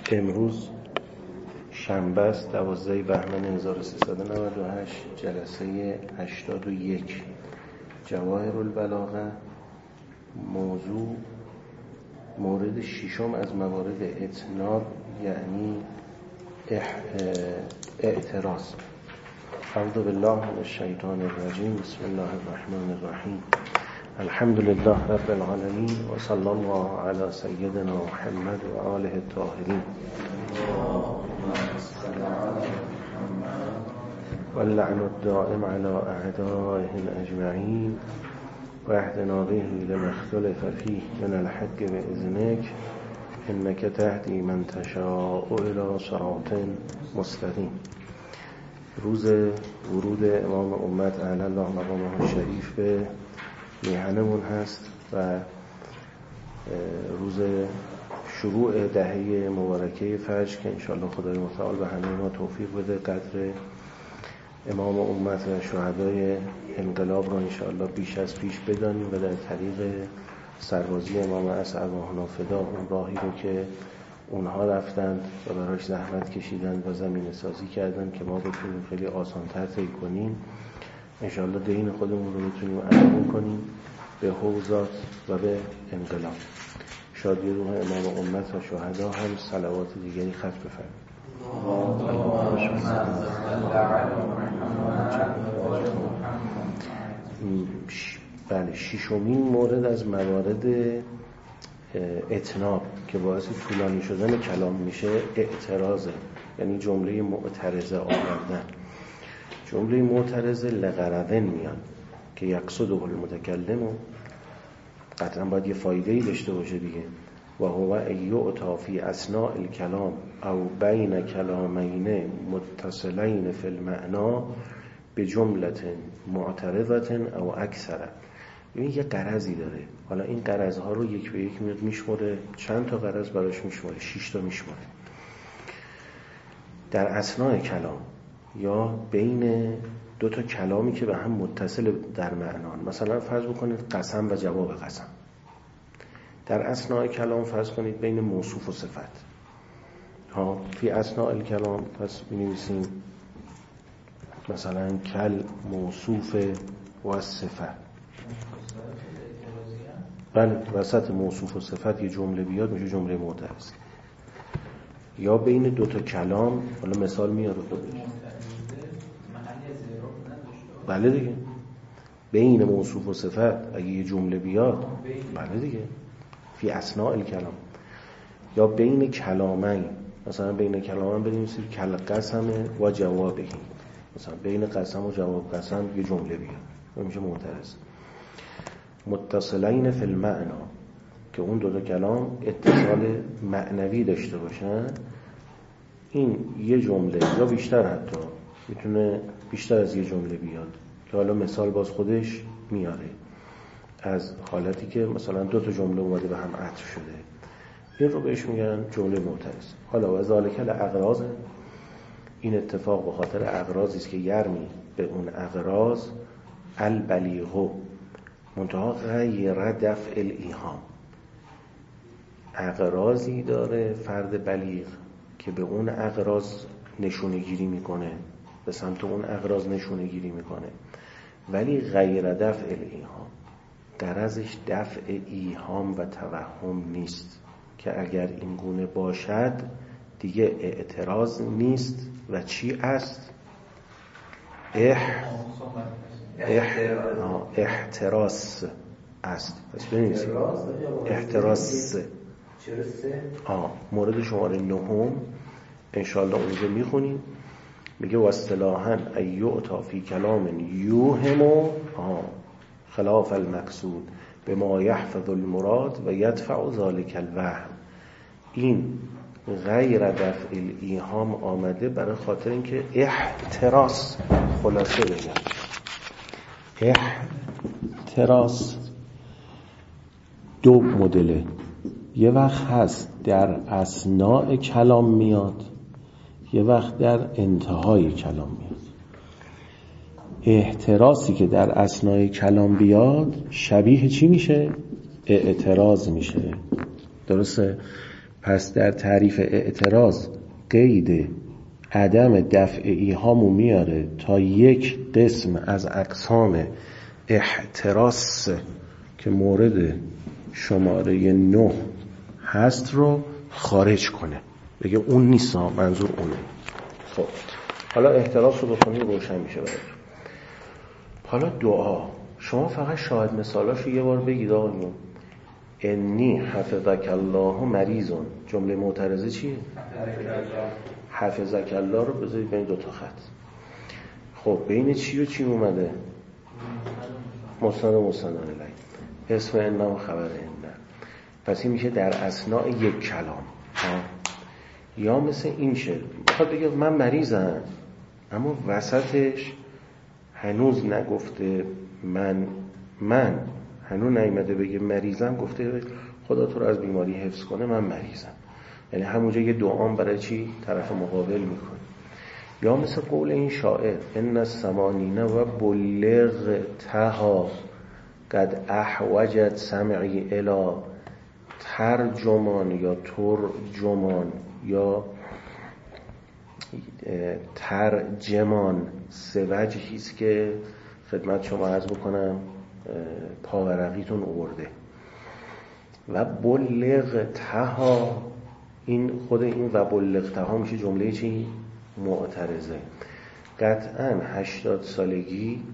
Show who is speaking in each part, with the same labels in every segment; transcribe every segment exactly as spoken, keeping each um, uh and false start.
Speaker 1: امروز شنبه است، دوازده بهمن هزار و سیصد و نود و هشت، جلسه هشتاد و یک. جواهر البلاغه. موضوع مورد ششم از موارد اتناب، یعنی اعتراض. اعوذ بالله من الشیطان الرجیم. بسم الله الرحمن الرحیم. الحمد لله رب العالمین و صلی الله علی سیدنا محمد و آله الطاهرین و اللعن الدائم علی اعدائهم اجمعین و اهدنا به لما اختلف فیه من الحق باذنک انک تهدی من تشاء الی صراط مستقیم. روز ورود امام امت اعلی الله مقامه الشریف به میهنمون هست و روز شروع دهه مبارکه فجر که انشاءالله خدای متعال به همه ما توفیق بده قدر امام امت و شهدای انقلاب رو انشاءالله بیش از پیش بدانیم و در طریق سربازی امام اسعد ارواحنا فدا، اون راهی رو که اونها رفتند و براش زحمت کشیدند و زمین سازی کردند که ما بتونیم خیلی آسان‌تر طی کنیم، انشاءالله دین خودمون رو بتونیم ادا کنیم به حوزات و به انقلاب. شادی روح امام امت و شهدا هم صلوات دیگری ختم بفرمایید. بله، ششمین مورد از موارد اتناب که باعث طولانی شدن کلام میشه اعتراضه، یعنی جمله معترضه آوردن. جمله معترضه لغرضن میان که یقصده المتکلم، قطعا باید یه فایده‌ای داشته باشه دیگه. و هو ایعطا فی اثناء الکلام او بین کلامین متصلین فی المعنا به جملت معترضه او اکثر. این یه غرضی داره، حالا این غرضها رو یک به یک میاد میشمره، چند تا غرض براش میشمره، شش تا میشمره. در اثناء کلام یا بین دو تا کلامی که به هم متصل در معنان، مثلا فرض بکنید قسم و جواب قسم. در اثناء کلام فرض کنید بین موصوف و صفت. ها فی اثناء الکلام پس می‌نویسیم مثلا کل موصوف و صفت. بله، وسط موصوف و صفت یه جمله بیاد میشه جمله معترض. یا بین دو تا کلام، حالا مثال میاره خودش. بله دیگه، بین موصوف و صفت اگه یه جمله بیاد، بله دیگه، فی اثناء الکلام. یا بین کلامین، مثلا بین کلامین بنویسید کل قسم و جوابه، مثلا بین قسم و جواب قسم یه جمله بیاد میشه معترض. متصلین فی المعنا که اون دو تا کلام اتصال معنوی داشته باشن، این یه جمله یا بیشتر، حتی میتونه بیشتر از یه جمله بیاد که حالا مثال باز خودش میاره از حالتی که مثلا دو تا جمله اومده به هم عطف شده، این رو بهش میگن جمله معترض. حالا و ذالک الاغراض، این اتفاق به خاطر اغراضی است که یرمی به اون اغراض البلیغ منتها غیر دفع الایهام. اغراضی داره فرد بلیغ که به اون اغراض نشونه گیری میکنه، به سمت اون اغراض نشونه گیری میکنه، ولی غیر دفع الایهام، غرضش دفع ایهام و توهم نیست که اگر این گونه باشد دیگه اعتراض نیست و چی است؟ اح اح احتراس است. پس ببینید احتراس آه مورد شماره نهم انشاءالله اونجا میخونیم، میگه و اصطلاحاً ایعطا فی کلام یوهم خلاف المقصود به ما یحفظ المراد و یدفع ذلک الوهم. این غیر دفع الایهام آمده برای خاطر اینکه احتراس، خلاصه بگم احتراس دو مدله. یه وقت هست در اثناء کلام میاد، یه وقت در انتهای کلام میاد. احتراسی که در اثناء کلام بیاد شبیه چی میشه؟ اعتراض میشه. درسته؟ پس در تعریف اعتراض قید عدم دفعی هامو میاره تا یک قسم از اقسام احتراس که مورد شماره نه هست رو خارج کنه، بگه اون نیست، منظور اونه. خب حالا احتراس رو بکنی روشن میشه براتون. حالا دعا، شما فقط شاهد مثالاشو یه بار بگید آقایون. انی حفظک الله مریضون، جمله معترضه چیه؟ حفظک الله رو بذارید بین دو تا خط. خب بین چی و چی اومده؟ مسند و مسند الیه، اسم ان و خبر ان. پس این میشه در اثناء یک کلام. یا مثل این شعر بخواد بگه من مریضم، اما وسطش هنوز نگفته من من هنوز نیامده بگه مریضم، گفته خدا تو رو از بیماری حفظ کنه، من مریضم. یعنی همونجا یه دعام برای چی طرف مقابل میکنه. یا مثل قول این شاعر ان السمانین و بلغتها قد احوجت سمعی الی ترجمان یا ترجمان یا ترجمان. سه وجهیست که خدمت شما عرض بکنم پاورقیتون آورده. و بلغتها، این خود این و بلغتها میشه جمله چی؟ معترضه. قطعا هشتاد سالگی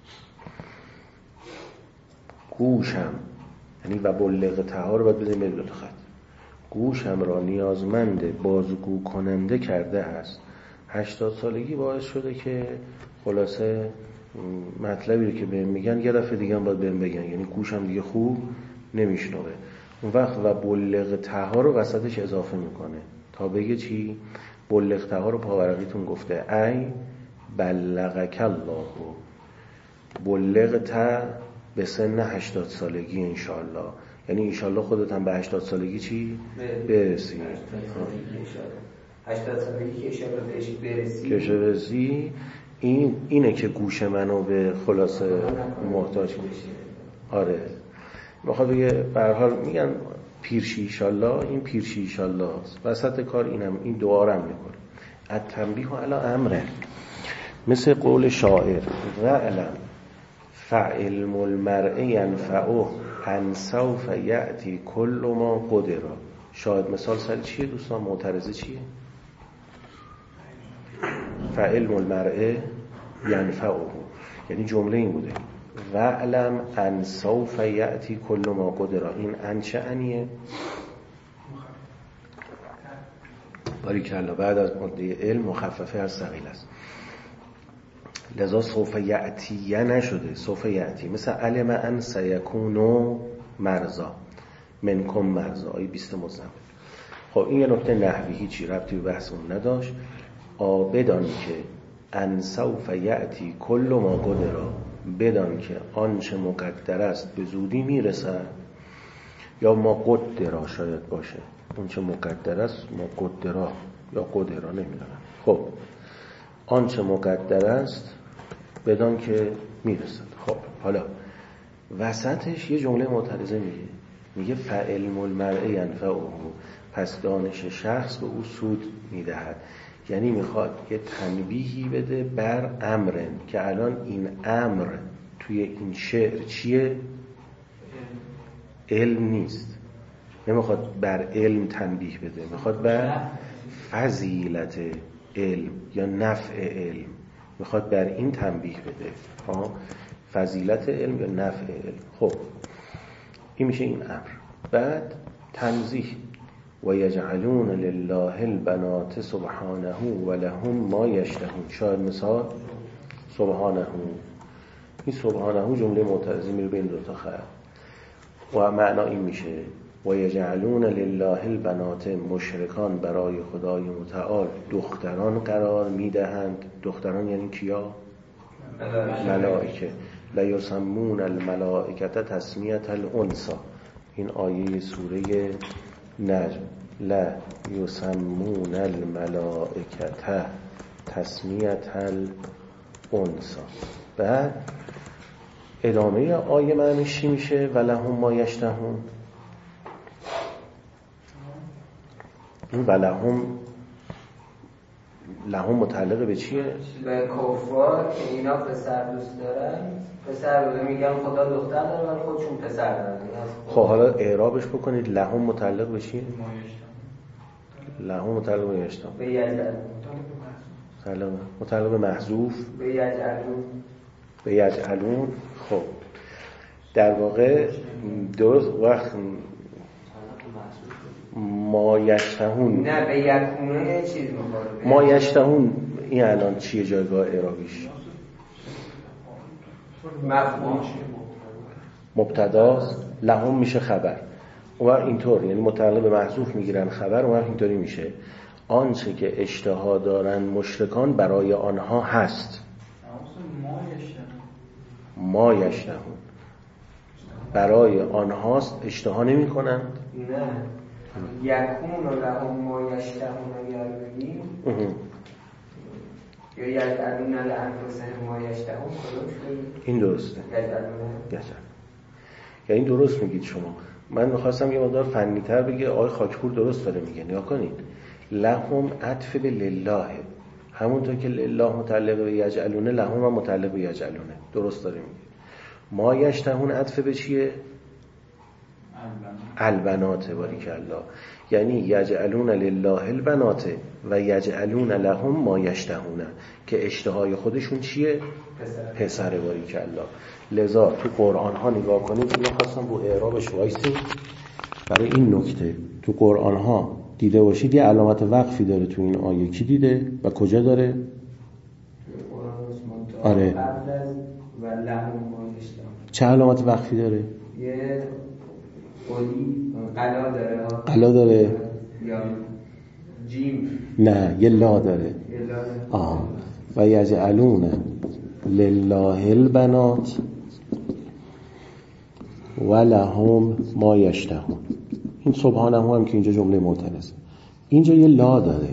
Speaker 1: گوشم، یعنی و بلغتها رو باید بزنیم به دو تا خط، گوشم را نیازمند بازگو کننده کرده است. هشتاد سالگی باعث شده که خلاصه مطلبی رو که بهم میگن یه دفعه دیگه هم باید بهم بگن، یعنی گوشم دیگه خوب نمیشنوه. اون وقت و بلغتها رو وسطش اضافه میکنه تا بگه چی؟ بلغتها رو پاورقیتون گفته ای بلغک الله، بلغت به سن هشتاد سالگی انشالله، یعنی انشالله خودت هم به هشتاد سالگی چی؟ برسی.
Speaker 2: هشتاد سالگی که اشاره بهش برسی
Speaker 1: که برسی این اینه که گوش منو به خلاصه محتاج میشه. آره میخواد بگه به هر حال میگن پیرشی ایشالله، این پیرشی ایشالله است. وسط کار اینم این دعا رو هم میکنه. التنبیه علی امره، مثل قول شاعر و علم فعلم المرء ینفعه ان سوف یأتی کل ما قدر. شاهد مثال سر چیه دوستان؟ معترضه چیه؟ فعلم المرء ینفعه، یعنی جمله این بوده و علم ان سوف یأتی کل ما قدر. این ان چه انیه؟ باریکلا، بعد از ماده علم مخففه از ثقیل است، لذا سوف یأتی نشده، سوف یأتی. مثل علم ان سیکونو مرزا منکم مرزا، آیه بیست مزمل. خب این یه نکته نحوی، هیچی ربطی به بحثمون نداشت. آبدان که ان سوف یأتی کل ما قدر، بدان که آنچه مقدر است به زودی میرسد. یا ما قدر شاید باشه، آنچه مقدر است ما قدر یا قدر نمیدونم. خب آنچه مقدر است بدان که میرسد. خب حالا وسطش یه جمله معترضه میگه، میگه فعلم المرء ینفعه، پس دانش شخص به او سود میدهد. یعنی میخواد یه تنبیهی بده بر امرن که الان این امر توی این شعر چیه؟ علم نیست. نمیخواد بر علم تنبیه بده، میخواد بر فضیلت علم یا نفع علم، میخواد بر این تنبیه بده ها، فضیلت علم یا نفع علم. خب این میشه این امر. بعد تنزیه و یجعلون لله البنات سبحانه و لهم ما یشتهون. شاید مثال سبحانه، این سبحانه جمله معترضه میره بین دو تا خط و معنا این میشه و یجعلون لله البنات، مشرکان برای خدای متعال دختران قرار میدهند. دختران یعنی کیا؟ ملائکه. لا یسمون الملائکه تسمیه الانثی، این آیه سوره نجم. لا یسمون الملائکه تسمیه الانثی. بعد ادامه آیه معنیش چی میشه؟ ولهم ما یشتهون. این ولهم لهم متعلق به چیه؟
Speaker 2: به کفار که اینا پسر دوست دارن، پسر رو میگن خدا دختر داره ولی خودشون پسر دارن.
Speaker 1: خب حالا اعرابش بکنید. لهم متعلق به چیه؟ لهم متعلق به یشتم،
Speaker 2: به یجعلون،
Speaker 1: متعلق به محذوف،
Speaker 2: به یجعلون،
Speaker 1: به یجعلون. خب در واقع درست وقت ما یشتهون،
Speaker 2: نه به یکونه یه چیز میخوره.
Speaker 1: ما یشتهون این الان چیه جایگاه اعرابیش؟
Speaker 2: مفهوم
Speaker 1: مبتداست، لهم میشه خبر. اون وقت اینطور، یعنی متعلق به محذوف میگیرن خبر. اون وقت اینطوری میشه آنچه که اشتها دارن مشرکان برای آنها هست. ما یشتهون برای آنهاست، اشتها نمی کنند.
Speaker 2: نه یکون و لهم ما یشتهون اگر بگیم یا یجعلون لانفسهم ما یشتهون کدوم شد؟
Speaker 1: این درسته.
Speaker 2: یجعلون
Speaker 1: یعنی این درست میگید شما. من میخواستم یه مقدار فنی‌تر بگه آقای خاکپور درست داره میگه. نیا کنید لهم عطف به لله، همونطور که لله متعلق به یجعلونه لهم هم متعلق به یجعلونه. درست داره میگه. ما یشتهون عطف به چیه؟ البنات. باریکالله. یعنی یجعلون لله البنات و یجعلون لهم ما یشتهون، که اشتهای خودشون چیه؟ پسر. پسر. باریکالله. لذا تو قرآن ها نگاه کنید. اینو خواستم رو اعرابش وایسیم برای این نکته. تو قرآن ها دیده باشید یه علامت وقفی داره تو این آیه. کی دیده و کجا داره؟ آره.
Speaker 2: و لهم ما یشتهون.
Speaker 1: چه علامت وقفی داره؟
Speaker 2: یه قلی قلا داره.
Speaker 1: قلا داره
Speaker 2: یا جیم؟
Speaker 1: نه یه لا داره.
Speaker 2: یه لا داره.
Speaker 1: آه. و یجعلون لله البنات و لهم ما یشتهون. این سبحانه هم که اینجا جمله معترضه. اینجا یه لا داره.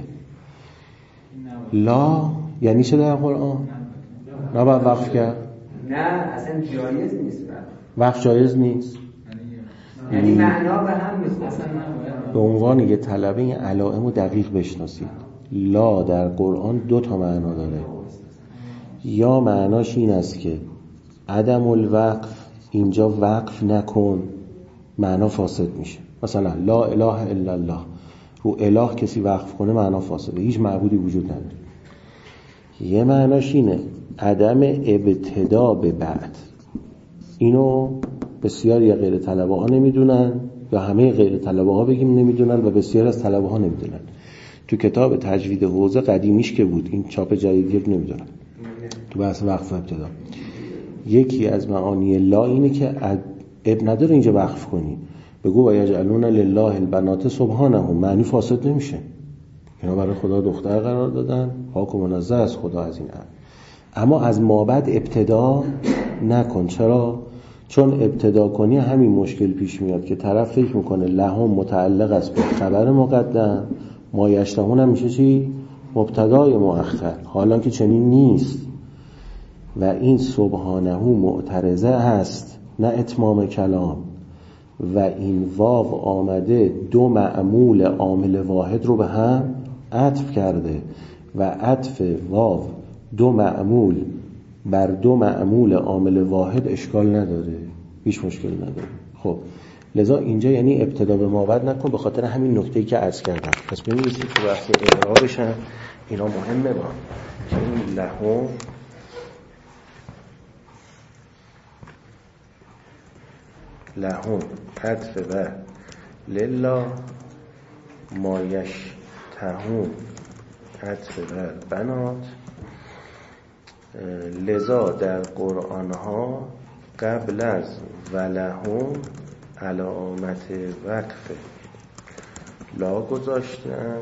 Speaker 1: لا یعنی چه در قرآن؟ نباید وقف کرد؟
Speaker 2: نه اصلا جایز نیست.
Speaker 1: وقف جایز نیست.
Speaker 2: یعنی معنا به هم نیست. اصلا
Speaker 1: به عنوان یه طلبه این علائم رو دقیق بشناسید. لا در قرآن دو تا معنا داره. یا معناش این است که عدم الوقف، اینجا وقف نکن، معنا فاسد میشه. مثلا لا اله الا الله، رو اله کسی وقف کنه معنا فاسده، هیچ معبودی وجود نداره. یه معناش اینه عدم ابتدا به بعد. اینو بسیاری از غیر طلبه ها نمیدونن، یا همه غیر طلبه ها بگیم نمیدونن و بسیار از طلبه ها نمیدونن. تو کتاب تجوید حوزه قدیمیش که بود، این چاپ جدیدی رو نمیدونن. تو بحث وقف ابتدا یکی از معانی لا اینه که اب نداره اینجا وقف کنی. بگو و یجعلون لله البنات سبحانه، معنی فاسد نمیشه. اینا برای خدا دختر قرار دادن، پاک و منزه از خدا از این امر. اما از مابعد ابتدا نکن. چرا؟ چون ابتدا کنی همین مشکل پیش میاد که طرف فکر میکنه لهم متعلق است به خبر مقدم، ما یشتهون هم میشه چی؟ مبتدای مؤخر، حالا که چنین نیست. و این سبحانه معترضه هست نه اتمام کلام. و این واو آمده دو معمول عامل واحد رو به هم عطف کرده و عطف واو دو معمول بر دو معمول عامل واحد اشکال نداره، هیچ مشکل نداره. خب لذا اینجا یعنی ابتدا به مابعد نکن، به خاطر همین نکته‌ای که عرض کردم. پس ببینید که بحث اعرابش هم اینا مهمه. با که این لهم لهم عطف بر لله، ما یشتهون عطف بر بنات. لذا در قرآن ها قبل از ولهم علامت وقف لا گذاشتن،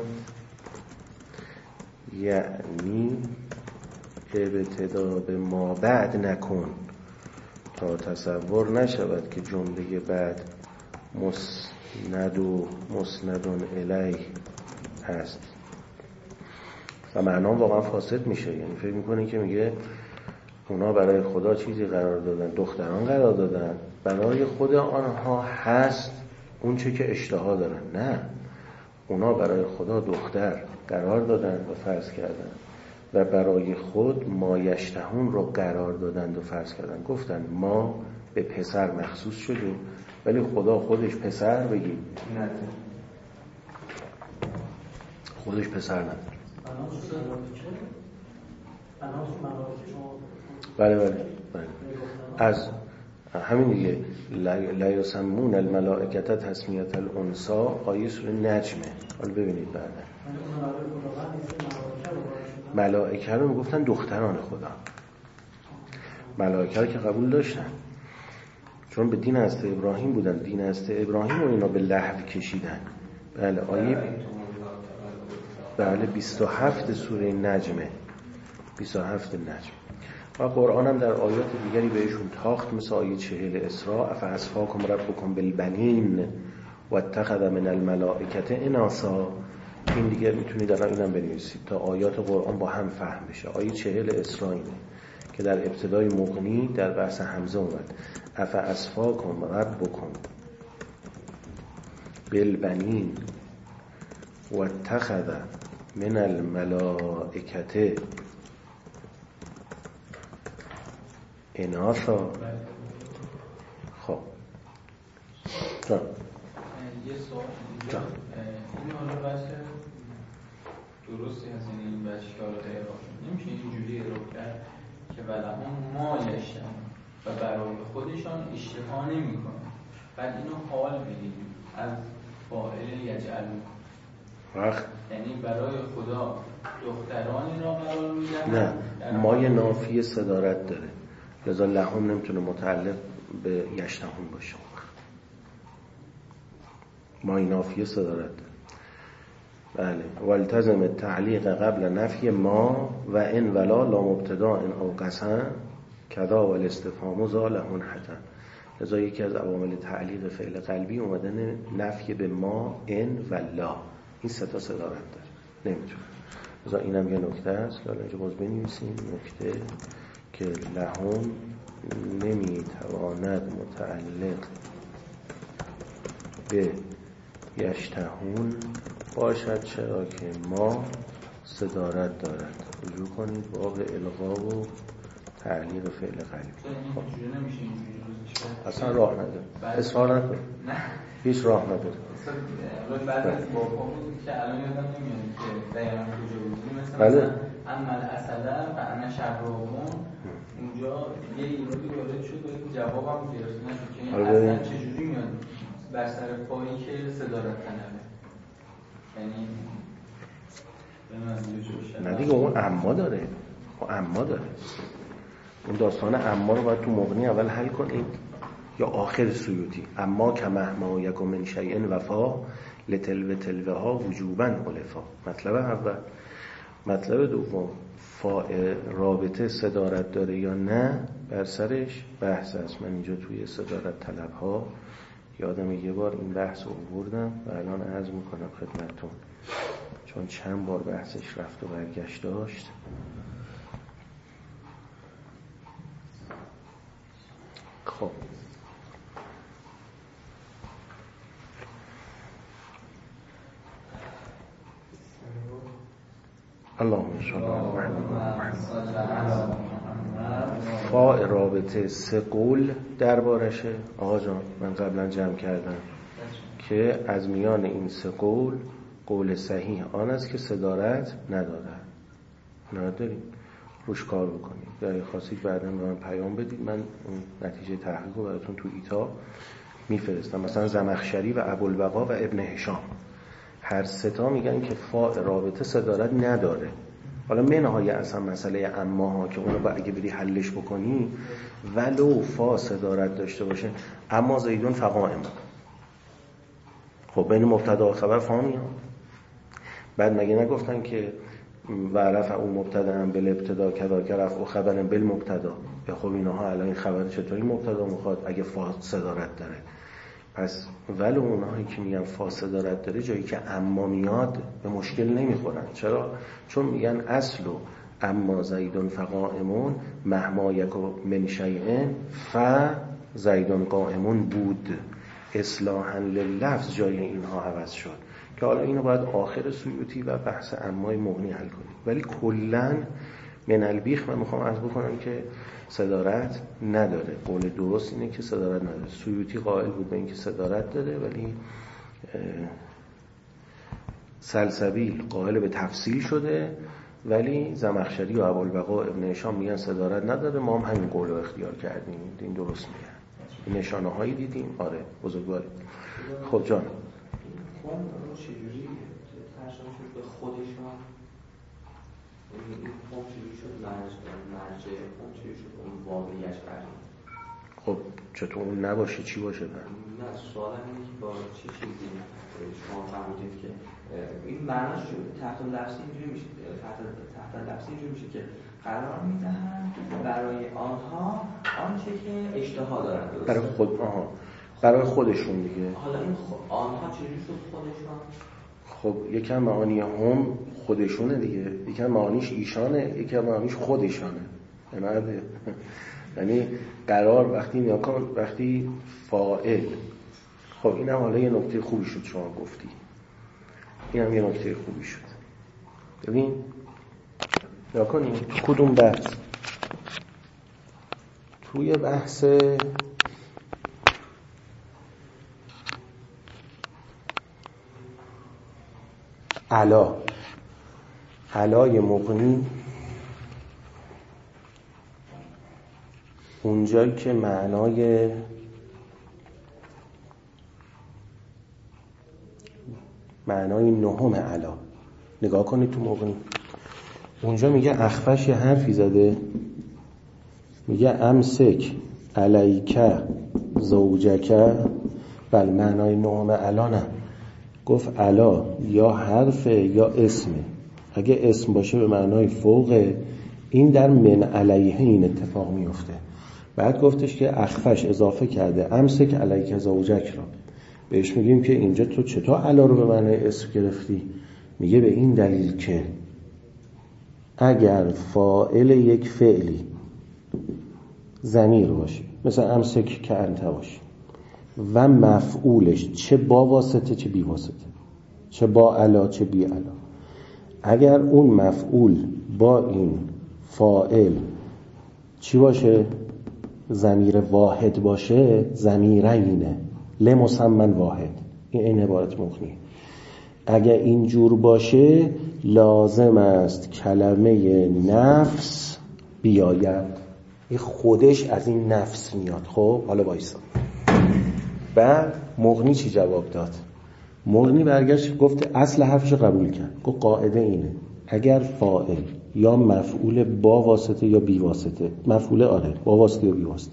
Speaker 1: یعنی ابتدا به ما بعد نکن، تا تصور نشود که جمله بعد مسند و مسندون الیه هست و معنا واقعا فاسد میشه. یعنی فکر میکنه که میگه اونا برای خدا چیزی قرار دادن، دختران قرار دادن، برای خود آنها هست اون چه که اشتها دارن. نه، اونا برای خدا دختر قرار دادن و فرض کردن و برای خود مایشتهون رو قرار دادند و فرض کردن. گفتن ما به پسر مخصوص شدیم ولی خدا خودش پسر بگیم خودش پسر نداره. بله بله بله از همین دیگه لا یسمون الملائکه تسمیه الانثی آیه سوره نجمه. حالا ببینید بعدا ملائکه رو میگفتن دختران خدا. ملائکه رو که قبول داشتن چون به دین حضرت ابراهیم بودن. دین حضرت ابراهیم رو اینا به لهو کشیدن. بله آیه بله بیست و هفت سوره نجمه بیست و هفت نجم. و قرآن هم در آیات دیگری بهشون تاخت مثل آیه چهل اسراء افاصفاکم ربکم بالبنین و اتخذ من الملائکه اناثا. این دیگه میتونید الان اینم بنویسید تا آیات قرآن با هم فهم بشه. آیه چهل اسراء اینه که در ابتدای مغنی در بحث حمزه اومد افاصفاکم ربکم بالبنین و اتخذ من الملائکه اناثا. خب جان
Speaker 3: یه سوال جان این حالا بحث درستی هست این بحث که حالا ارائه نمیشه اینجوری ارائه کرد که ولهم ما یشتهون و برای خودشان اشتها نمی کنن بعد اینو حال بگیریم از فاعل یجعلون
Speaker 1: وقت
Speaker 3: یعنی برای خدا دخترانی را قرار میدن.
Speaker 1: نه مای نافی صدارت داره لذا لهم نمیتونه متعلق به یشتهون باشه. مای نافی صدارت داره. بله والتزم تعلیق قبل نفی ما و ان ولا لا مبتدا ان او قسم کذا والاستفهام ذا لهن حتم. لذا یکی از عوامل تعلیق فعل قلبی اومدن نفی به ما ان و لا. این سه تا صدارت داره نمیتونه. لذا اینم یه نکته است که اینجا باز بنویسیم نکته که لهم نمیتواند متعلق به یشتهون باشد چرا که ما صدارت دارد. رجوع کنید باب الغا و تعلیق فعل قلبی.
Speaker 3: خب
Speaker 1: اصلا راه نداره اصرار نکن هیچ راه نداره.
Speaker 3: بعد از بابا بود که الان یادم نمیاد که دقیقا کجا بودیم مثلا
Speaker 1: بله
Speaker 3: عمل اصلا و انا شرابون اونجا یه ایرادی وارد شد و جوابم گرفت نشد که این اصلا چجوری میاد بر سر پایی که صدارت طلبه یعنی
Speaker 1: نه دیگه اون اما داره اون اما داره اون داستان اما رو باید تو مغنی اول حل کنید یا آخر سیوطی اما که مهما یک من شیء وفا لتلو تلوه ها وجوبا علفا. مطلب اول. مطلب دوم فاعل رابطه صدارت داره یا نه بر سرش بحث است. من اینجا توی صدارت طلب ها یادم یه بار این بحث رو بردم و الان عرض میکنم خدمتتون چون چند بار بحثش رفت و برگشت داشت. خب اللهم صل علی محمد. فاء رابطه سه قول دربارشه. آقا جان من قبلا جمع کردم که از میان این سه قول قول صحیح آن است که صدارت ندارد. نداریم روش کار بکنید یا اگه خواستید بعدا به من پیام بدید من اون نتیجه تحقیق رو براتون تو ایتا میفرستم. مثلا زمخشری و ابوالبقا و ابن هشام هر سه تا میگن که فاء رابطه صدارت نداره. حالا منهای اصلا مسئله اماها که اونو با اگه بری حلش بکنی ولو فا صدارت داشته باشه اما زیدون فقائم خب بین مبتدا و خبر فا میاد. بعد مگه نگفتن که و رفع اون مبتدا هم بل ابتدا کذا که رفع و خبرم بل مبتدا. به خب اینها الان این خبر چطوری مبتدا میخواد اگه فا صدارت داره؟ پس ولو اونهایی که میگن فا صدارت داره جایی که اما میاد به مشکل نمیخورن. چرا؟ چون میگن اصل و اما زیدون فقائمون مهما یک من شیء ف زیدون قائمون بود. اصلاحا للفظ جای اینها عوض شد که حالا اینو باید آخر سیوطی و بحث عمای مغنی حل کنیم. ولی کلاً من البیخ من میخوام عرض بکنم که صدارت نداره. قول درست اینه که صدارت نداره. سیوطی قائل بود به اینکه صدارت داره، ولی سلسبیل قائل به تفصیل شده، ولی زمخشری و ابوالبقاء ابن هشام میگن صدارت نداره. ما هم همین قول رو اختیار کردیم. این درست میگن. این نشانه هایی دیدیم. آره بزرگواری. خب جان
Speaker 4: قوم رو چجوری ترجمه شد به خودشان؟ این قوم چجوری شد مرجع قوم چجوری شد اون واقعیش بریم؟
Speaker 1: خب چطور اون نباشه چی باشه بر؟
Speaker 4: نه سوالم اینه که با چه چیزی شما فهمیدید که این معناش تحت لفظی اینجوری میشه، تحت تحت لفظی اینجوری میشه که قرار میدهن برای آنها آنچه که اشتها دارن.
Speaker 1: برای خود آها برای خودشون دیگه.
Speaker 4: حالا این خ... آنها چجوری شد خودشون؟
Speaker 1: خب یکم معانی هم خودشونه دیگه، یکم معانیش ایشانه، یکم معانیش خودشانه. یعنی قرار وقتی نیا کن وقتی فاعل. خب اینم حالا یه نکته خوبی شد شما گفتی، اینم یه نکته خوبی شد. ببین نیا کنیم تو کدوم بحث؟ توی بحث علا علای مغنی، اونجایی که معنای معنای نهم علا نگاه کنید تو مغنی، اونجا میگه اخفش یه حرفی زده، میگه امسک علیک زوجک. بل معنای نهم علا نه، گفت علا یا حرفه یا اسمه. اگه اسم باشه به معنای فوقه، این در من علیه این اتفاق میفته. بعد گفتش که اخفش اضافه کرده امسک علیک زوجک را. بهش میگیم که اینجا تو چطور علا رو به معنای اسم گرفتی؟ میگه به این دلیل که اگر فاعل یک فعلی ضمیر باشه، مثلا امسک که انت باشه، و مفعولش چه با واسطه چه بی واسطه، چه با علا چه بی علا، اگر اون مفعول با این فاعل چی باشه؟ ضمیر واحد باشه، ضمیرینه لمسمن واحد. این این عبارت مغنی. اگر اینجور باشه لازم است کلمه نفس بیاید. این خودش از این نفس میاد. خب حالا وایسا. بعد مغنی چی جواب داد؟ مغنی برگشت گفت اصل حرفش قبول کرد. گفت قاعده اینه اگر فاعل یا مفعول با واسطه یا بی واسطه، مفعول آره با واسطه یا بی واسطه،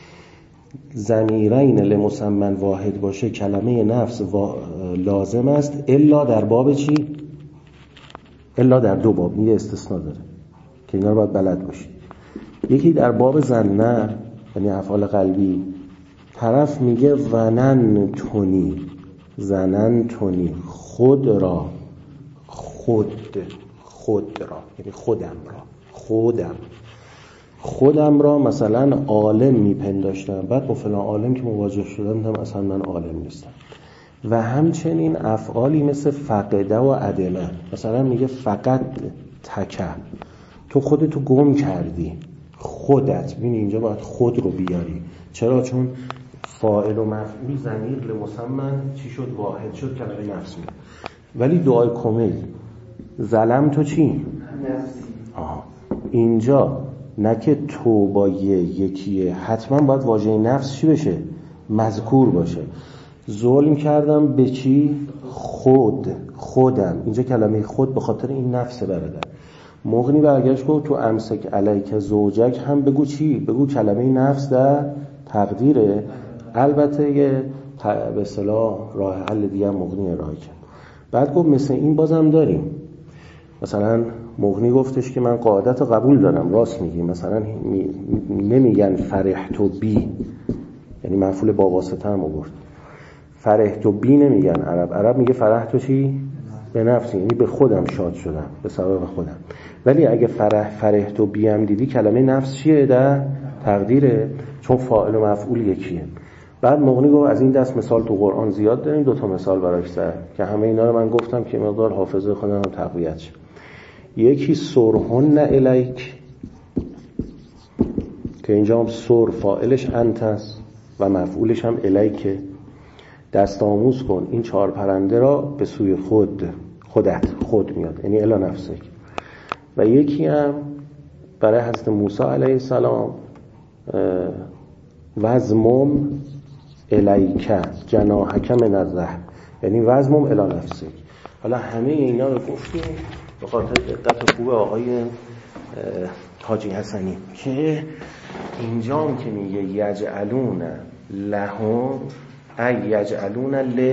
Speaker 1: ضمیرین لمسمن واحد باشه، کلمه نفس لازم است، الا در باب چی؟ الا در دو باب. این استثناء داره که اینا رو باید بلد باشید. یکی در باب ظنه، یعنی افعال قلبی، طرف میگه ونن تونی، زنن تونی، خود را، خود خود را یعنی خودم را، خودم خودم را مثلا عالم میپنداشتم، بعد با فلان عالم که مواجه شدم هم اصلا من عالم نیستم. و همچنین افعالی مثل فقده و عدمه، مثلا میگه فقط تکه، تو خودتو گم کردی، خودت. ببین اینجا باید خود رو بیاری. چرا؟ چون فاعل و مفعول ضمیر لمسمن چی شد؟ واحد شد، کلمه نفس میاد. ولی دعای کمیل ظلم تو چی؟
Speaker 4: نفسی.
Speaker 1: آه. اینجا نه که تو با یه یکیه، حتما باید واژه نفس چی بشه؟ مذکور باشه. ظلم کردم به چی؟ خود، خودم. اینجا کلمه خود به خاطر این نفس برادر. مغنی برگشت گفت تو امسک علیک زوجک هم بگو چی؟ بگو کلمه نفس در تقدیره. البته یه به اصطلاح راه حل دیگه مغنی ارائه کرد. بعد گفت مثل این بازم داریم. مثلا مغنی گفتش که من قاعدت رو قبول دارم، راست میگی. مثلا نمیگن فرحت و بی، یعنی مفعول با واسطه هم آورد. فرحت و بی نمیگن عرب. عرب میگه فرحت و چی؟ به نفسی، یعنی به خودم شاد شدم، به سبب خودم. ولی اگه فرح فرحت و بی هم دیدی، کلمه نفس چیه؟ در تقدیره، چون فاعل و مفعول یکیه. بعد مغنی گفت از این دست مثال تو قرآن زیاد داریم، دو تا مثال براش زد که همه اینا رو من گفتم که مقدار حافظه خودم هم تقویت شه. یکی سرهن الیک که اینجا هم سر فاعلش انت است و مفعولش هم الیک، دست آموز کن این چهار پرنده را به سوی خود، خودت، خود میاد یعنی الی نفسک. و یکی هم برای حضرت موسی علیه السلام وزمم الیک جناحک من الرحم یعنی وزمم الی نفسک. حالا همه اینا رو گفتیم به خاطر دقت خوب آقای حاجی حسنی که اینجا هم که میگه یجعلون لهم ای یجعلون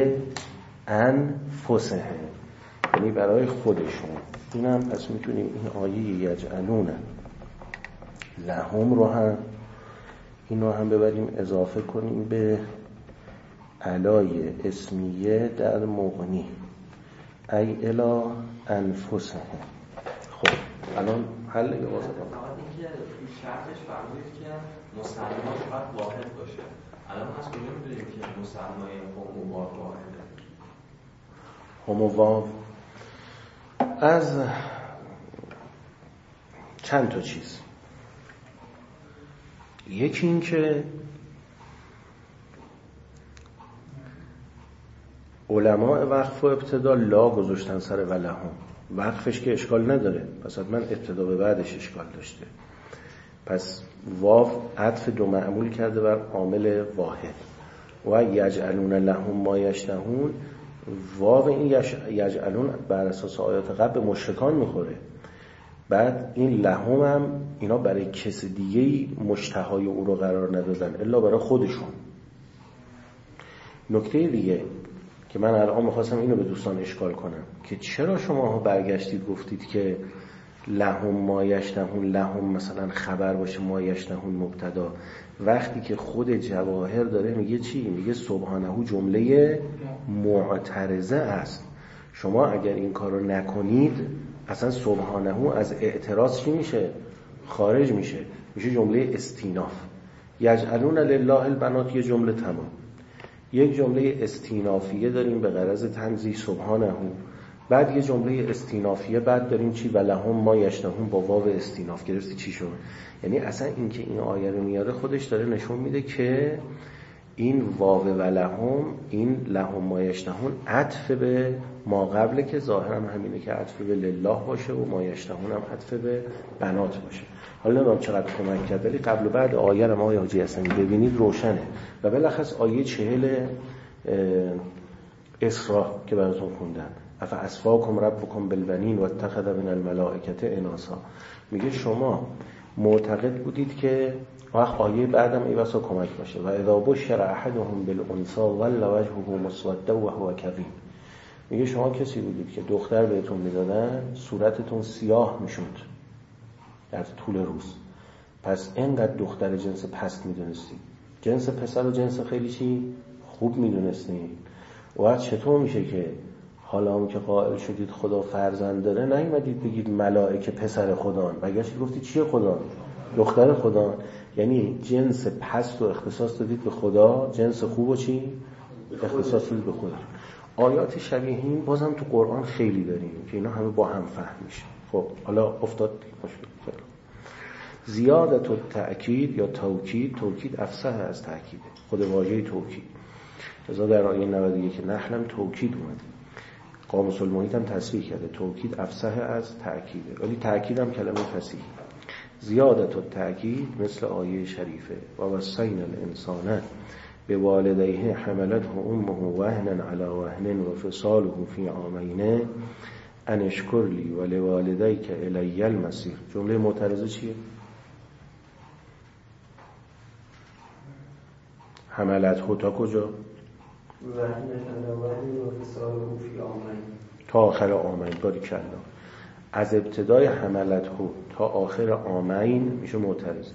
Speaker 1: لانفسهم یعنی برای خودشون. این هم پس میتونیم این آیه یجعلون لهم رو هم این رو هم ببریم اضافه کنیم به علای اسمیه در مغنی ای الا انفسهم. خب الان حل به واسطه
Speaker 4: فقط اینکه شرطش فرمودید که مسلمان فقط واحد باشه. الان از کجا می‌دونیم که مسلمان هم و واو واحده؟
Speaker 1: هم و واو از چند تا چیز. یکی این که علماء وقف و ابتدا لا گذاشتن سر ولهم، وقفش که اشکال نداره پس حتما ابتدا به بعدش اشکال داشته. پس واو عطف دو معمول کرده بر عامل واحد. و یجعلون لهم ما یشتهون، واو این یجعلون بر اساس آیات قبل به مشرکان میخوره. بعد این لهم هم اینا برای کس دیگه‌ای مشتهای او رو قرار ندادن الا برای خودشون. نکته دیگه که من الان میخواستم اینو به دوستان اشکال کنم که چرا شما برگشتید گفتید که لهم ما یشتهون، لهم مثلا خبر باشه ما یشتهون مبتدا، وقتی که خود جواهر داره میگه چی؟ میگه سبحانه جمله معترضه است. شما اگر این کارو نکنید اصلا سبحانه از اعتراض چی میشه؟ خارج میشه، میشه جمله استیناف. یجعلون لله البنات یه جمله تمام. یک جمله استینافیه داریم به غرض تنزیه سبحانه، بعد یه جمله استینافیه بعد داریم چی؟ ولهم ما یشتهون با واو استیناف. گرفتی چی شد؟ یعنی اصلا این که این آیه رو میاره خودش داره نشون میده که این واو ولهم، این لهم ما یشتهون عطف به ما قبله که ظاهرا همینه که عطف به لله باشه و ما یشتهون هم عطف به بنات باشه. حالا نمیم چقدر کمک کرد ولی قبل و بعد آیه رو ما آقای حاجی حسنی ببینید روشنه. و بالاخص آیه چهل اسراء که براتون خوندن افا اسفاکم ربکم بالبنین و اتخذ من الملائکه اناسا، میگه شما معتقد بودید که وقت آیه بعدم ای بسا کمک باشه و اذا بشر احدهم بالانثى ظل وجهه مسودا وهو کظیم. میگه شما کسی بودید که دختر بهتون میدادن صورتتون سیاه میشد در طول روز، پس اینقدر دختر جنس پست میدونستید، جنس پسر و جنس خیلی چی خوب میدونستید. و چطور میشه که حالا هم که قائل شدید خدا فرزند داره نیومدید بگید ملائکه پسر خدان، بگشتید گفتید چیه خدا؟ دختر خدا. یعنی جنس پست رو اختصاص دادید به خدا، جنس خوب و چی؟ اختصاص دادید به خدا. آیات شبیه این بازم تو قرآن خیلی داریم که اینا همه با هم فهم میشه. خب حالا افتاد مشکل. زیادت و تأکید یا توکید، توکید افصح از تأکیده، خود واژه توکید. لذا در آیه نود و یک نحل هم توکید اومده. قاموس المحیط هم تصریح کرده توکید افصح از تأکیده، ولی تأکید هم کلمه فصیح. زیادت و تأکید مثل آیه شریفه و وصینا الانسان به والدیه حملته امه وهنا علی وهن و فصاله فی عامین ان اشکر لی و لوالدیک الی المصیر. جمله معترضه چیه؟ حملته تا کجا؟ تا آخر آمین. باریکلا. از ابتدای حملته تا آخر آمین میشه معترض.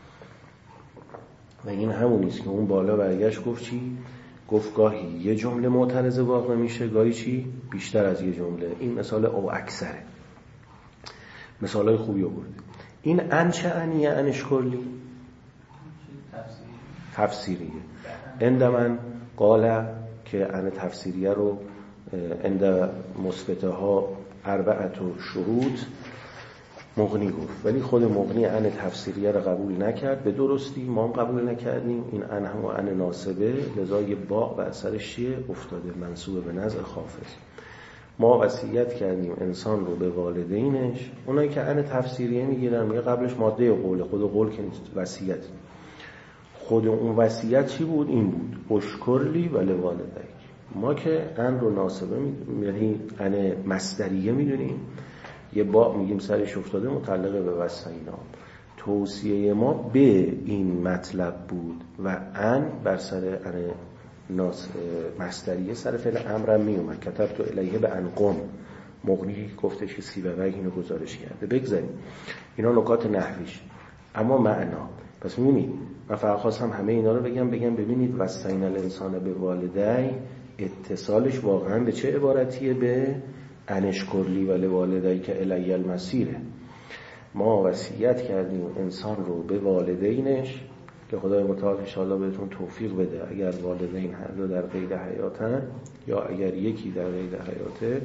Speaker 1: و این همونیست که اون بالا برگشت گفت چی؟ گفت گاهی یه جمله معترضه واقع میشه، گاهی چی؟ بیشتر از یه جمله. این مثال او اکثره. مثالای خوبی آورده. این ان چه انیه؟ انش کلی تفسیریه. عند من قال که ان تفسیریه رو عند مثبته ها اربعت و شروط مغنی گفت، ولی خود مغنی ان تفسیریه رو قبول نکرد به درستی، ما هم قبول نکردیم. این ان هم و ان ناسبه، لذا یه باء بر سرش چیه افتاده، منصوبه به نزع خافض. ما وصیت کردیم انسان رو به والدینش. اونایی که ان تفسیریه میگیرن میگه قبلش ماده قول، خود قول که وصیت، خود اون وصیت چی بود؟ این بود اشکرلی ولی والدیک. ما که ان رو ناسبه میدونیم، یعنی ان مصدریه میدونیم، یه باء میگیم سرش افتاده متعلقه به وصینا. توصیه ما به این مطلب بود و ان بر سر ان ناس مصدریه سر فعل امرم می اومد. کتبت الیه به ان قم، مغنی گفتش که سیبوی اینو گزارش کرده. بگذاریم اینا نکات نحویش، اما معنا. پس میبینید من فقط خواستم همه اینا رو بگم بگم ببینید وصینا الانسان به والدی اتصالش واقعا به چه عبارتیه؟ به انشکرلی ولی والدی که الی المسیره. ما وصیت کردیم انسان رو به والدینش که خدای متعال انشاءالله بهتون توفیق بده، اگر والدین هر دو در قید حیاتن یا اگر یکی در قید حیاته،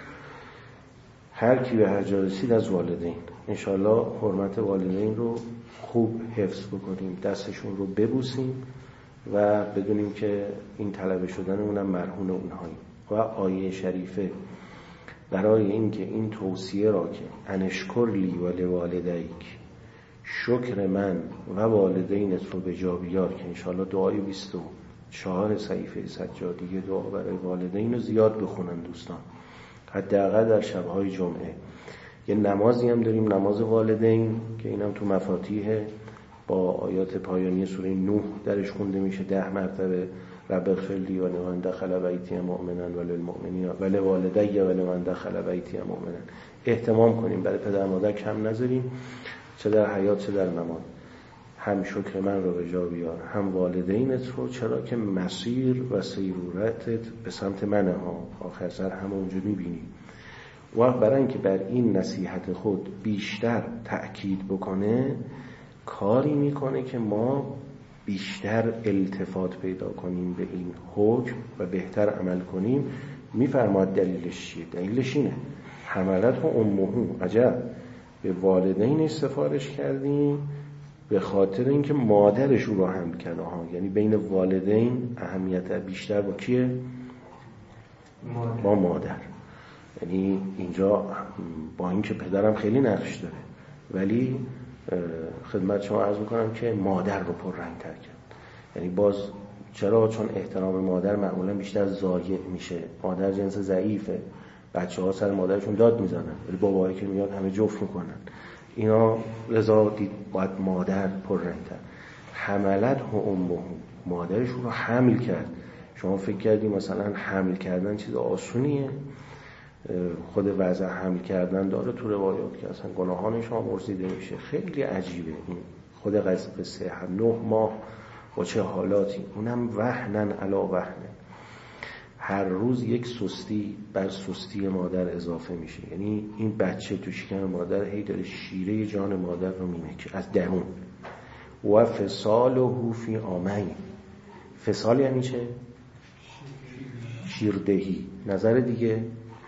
Speaker 1: هر کی به هر جا رسید از والدین انشاءالله حرمت والدین رو خوب حفظ بکنیم، دستشون رو ببوسیم و بدونیم که این طلبه شدن اونم مرهون اونهاییم. و آیه شریفه برای این که این توصیه را که انشکر لی و لوالدیک، شکر من و والدینت رو به جا بیار، که انشاءالله دعای بیست و چهار صحیفه سجادیه دعا برای والدین رو زیاد بخونن دوستان، حداقل در شبهای جمعه. یه نمازی هم داریم، نماز والدین، که اینم تو مفاتیح با آیات پایانی سوره نوح درش خونده میشه ده مرتبه. رب اغفر لی و لمن دخل بیتی مؤمنا و للمؤمنین و لوالدی و لمن دخل بیتی مؤمنا. اهتمام کنیم برای پدر مادر کم نذاریم، چه در حیات چه در ممات. هم شکر من رو به جا بیار، هم والدینت رو، چرا که مسیر و سیرورتت به سمت منه ها، آخر سر هم اونجا میبینی. و برای اینکه بر این نصیحت خود بیشتر تأکید بکنه، کاری میکنه که ما بیشتر التفات پیدا کنیم به این حکم و بهتر عمل کنیم. میفرماد دلیلش چیه؟ دلیلش اینه حملت و امهو، عجب به والدینش سفارش کردیم به خاطر اینکه مادرش رو را حمل کرده ها. یعنی بین والدین اهمیت بیشتر با کیه؟ مادر. با مادر. یعنی اینجا با اینکه پدرم خیلی نقش داره، ولی خدمت شما عرض میکنم که مادر رو پررنگ تر کرد. یعنی باز چرا؟ چون احترام مادر معمولا بیشتر ضایع میشه. مادر جنس ضعیفه، بچه ها سر مادرشون داد میزنن، ولی بابایی که میاد همه جفت میکنن. اینا لذا دید باید مادر پررنگ تر. حملت و امه، مادرشون رو حمل کرد. شما فکر کردی مثلا حمل کردن چیز آسونیه؟ خود وضع حمل کردن داره تو روایات که اصلا گناهانش هم مرزیده میشه. خیلی عجیبه این خود قصه هم. نه ماه با چه حالاتی، اونم وهنن علا وهنن. هر روز یک سستی بر سستی مادر اضافه میشه. یعنی این بچه تو شکم مادر هی داره شیره جان مادر رو میمکه از درون. و فصاله فی عامین. فصال یعنی چه؟ شیردهی. نظر دیگه